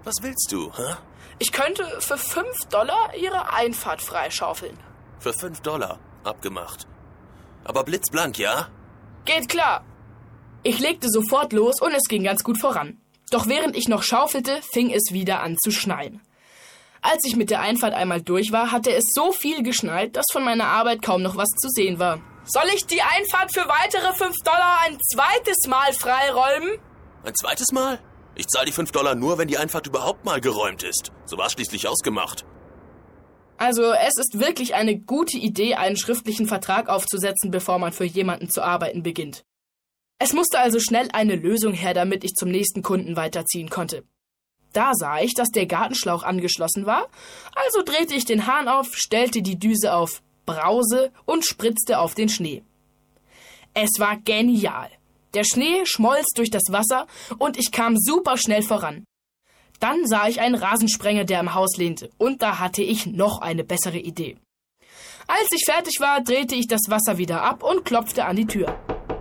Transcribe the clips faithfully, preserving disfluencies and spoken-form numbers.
Was willst du, hä? Ich könnte für fünf Dollar Ihre Einfahrt freischaufeln. Für fünf Dollar. Abgemacht. Aber blitzblank, ja? Geht klar. Ich legte sofort los und es ging ganz gut voran. Doch während ich noch schaufelte, fing es wieder an zu schneien. Als ich mit der Einfahrt einmal durch war, hatte es so viel geschneit, dass von meiner Arbeit kaum noch was zu sehen war. Soll ich die Einfahrt für weitere fünf Dollar ein zweites Mal freiräumen? Ein zweites Mal? Ich zahle die fünf Dollar nur, wenn die Einfahrt überhaupt mal geräumt ist. So war es schließlich ausgemacht. Also es ist wirklich eine gute Idee, einen schriftlichen Vertrag aufzusetzen, bevor man für jemanden zu arbeiten beginnt. Es musste also schnell eine Lösung her, damit ich zum nächsten Kunden weiterziehen konnte. Da sah ich, dass der Gartenschlauch angeschlossen war, also drehte ich den Hahn auf, stellte die Düse auf Brause und spritzte auf den Schnee. Es war genial. Der Schnee schmolz durch das Wasser und ich kam super schnell voran. Dann sah ich einen Rasensprenger, der im Haus lehnte, und da hatte ich noch eine bessere Idee. Als ich fertig war, drehte ich das Wasser wieder ab und klopfte an die Tür.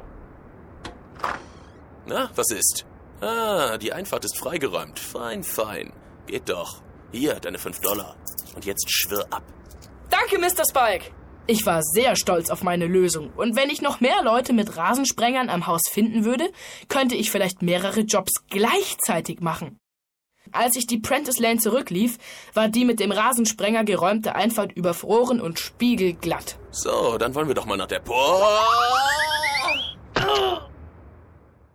Na, was ist? Ah, die Einfahrt ist freigeräumt. Fein, fein. Geht doch. Hier, deine fünf Dollar. Und jetzt schwirr ab. Danke, Mister Spike. Ich war sehr stolz auf meine Lösung. Und wenn ich noch mehr Leute mit Rasensprengern am Haus finden würde, könnte ich vielleicht mehrere Jobs gleichzeitig machen. Als ich die Prentice Lane zurücklief, war die mit dem Rasensprenger geräumte Einfahrt überfroren und spiegelglatt. So, dann wollen wir doch mal nach der... Po-